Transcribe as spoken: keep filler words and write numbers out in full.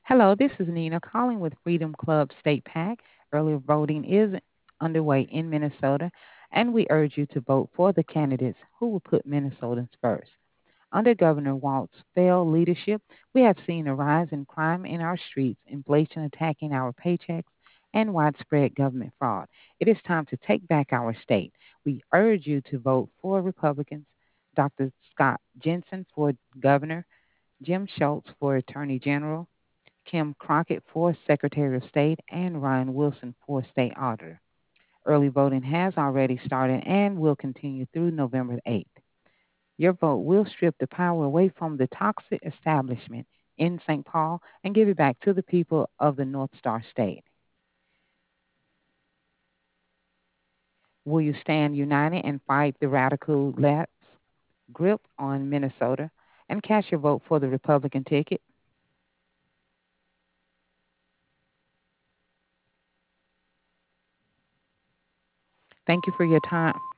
Hello, this is Nina calling with Freedom Club State PAC. Early voting is underway in Minnesota, and we urge you to vote for the candidates who will put Minnesotans first. Under Governor Walt's failed leadership, we have seen a rise in crime in our streets, inflation attacking our paychecks, and widespread government fraud. It is time to take back our state. We urge you to vote for Republicans, Doctor Scott Jensen for governor, Jim Schultz for attorney general, Kim Crockett for Secretary of State, and Ryan Wilson for State Auditor. Early voting has already started and will continue through November eighth. Your vote will strip the power away from the toxic establishment in Saint Paul and give it back to the people of the North Star State. Will you stand united and fight the radical left's grip on Minnesota and cast your vote for the Republican ticket? Thank you for your time.